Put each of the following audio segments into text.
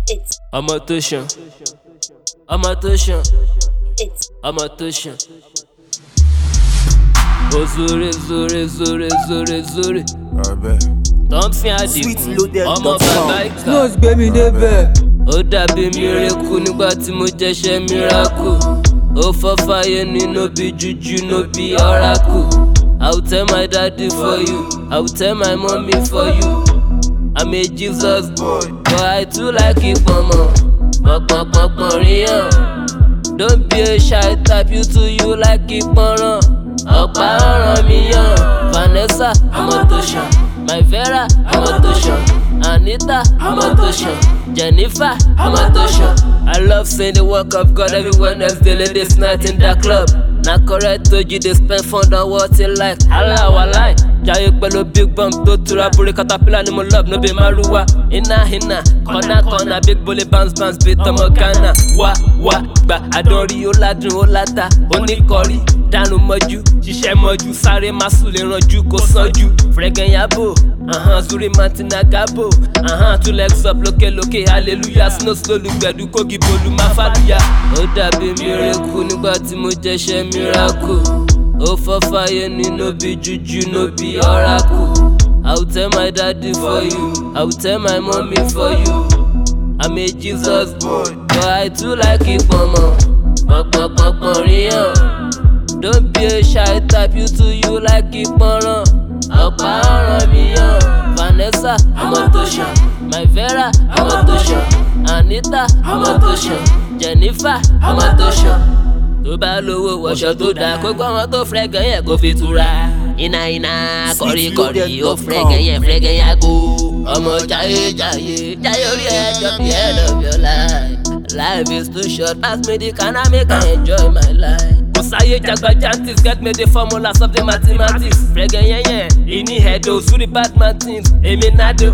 I'm a tushan. I'm a tushan. I'm a tushan. Oh zure zure zure zure zure. Thompson Adigun, ọmọ bàbá ìkà. Nose gbé mi débẹ̀. Ó dàbí miracle nígbà tí mo jẹ́ṣẹ́ miracle. Ó fọ́ fáyé ni no be juju, no be oracle. I will tell my daddy for you, I will tell my mommy for you. I'm a Jesus boy, but I too like it mama. Pọ̀pọ̀pọ̀pọ̀ ríyàn. Don't be a shy type, you too you like it pọ̀nrán. Ọ̀pá ọ̀ràn mi yàn. Vanessa, ọmọ tó ṣàn. My Vera, ọmọ tó ṣàn. Anita, ọmọ tó ṣàn. Jennifer, ọmọ tó ṣàn. I love seeing the work of God everywhere next day, ladies night in that club. Na correct oji dey spend fund on what he like. Allah walai, jaye pẹ̀lú big bump tó tura buri caterpillar ni mo love no be maruwa. Hina corner corner big bully bounce bí tọmọ Ghana. Wá gbà àdánrí ó ládùn ó láta oníkọrí. Dànù mọ́jú, ṣiṣẹ́ mọ́jú, sáré má sùn lè ranjú kó sanjú. Frẹ̀gẹ̀ yabo, Zuri Martina Gabo, two legs up lókè hallelujah. Snow slowly gbẹ̀dú kógi bolú má fàlùyà. Ó dàbí miracle nígbà tí mo jẹ́ṣẹ́ miracle. Ó fọ́ fáyé ni no be juju, no be oracle. I will tell my daddy for you, I will tell my mommy for you. I'm a Jesus boy, but I too like it mama. Pọ̀pọ̀pọ̀pọ̀ ríyàn. Don't be a shy type, you too you like it pọ̀nrán. Ọ̀pá ọ̀ràn mi yàn. Vanessa, ọmọ tó ṣàn. My Vera, ọmọ tó ṣàn. Anita, ọmọ tó ṣàn. Jennifer, ọmọ tó ṣàn. Tó bá lówó wọṣọ tó dáa, kó gbọ́ ọmọ tó frẹ́gàn yẹn kó fi tura. Iná kọ̀ríkọ̀rí ó frẹ́gàn yẹn yàgò. Ọmọ jayé orí ẹjọ́ bí end of your life. Life is too short, pass me the can I make I enjoy my life. Kosaye jagbajantis, get me the formulas of the mathematics. Frege yẹn, ini hedo, Zuri bad man things, Emi Nado.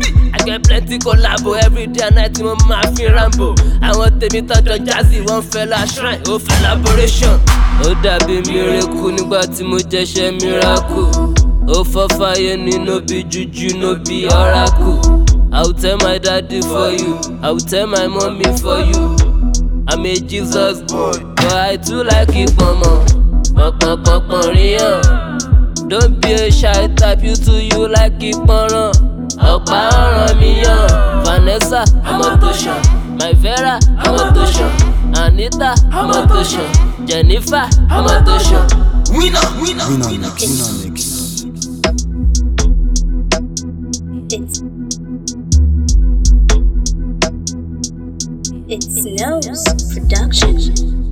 I get plenty collabo every day and night, mo ma fi rambo. Àwọn tèmi tọ́jọ́ jazzy, wọ́n fẹ́ la shrine, ó fẹ́ laboration. Ó dàbí miracle nígbà tí mo jẹ́ṣẹ́ miracle. Ó fọ́ fáyé ni no be juju, no be oracle. I will tell my daddy for you, I will tell my mommy for you. I'm a Jesus boy, but I too like it mama. Pọ̀pọ̀pọ̀pọ̀ ríyàn. Don't be a shy type, you too you like it pọ̀nrán. Ọ̀pá ọ̀ràn mi yàn. Vanessa, ọmọ tó ṣàn. My Vera, ọmọ tó ṣàn. Anita, ọmọ tó ṣàn. Jennifer, ọmọ tó ṣàn. Winner mix. It's Nose Production.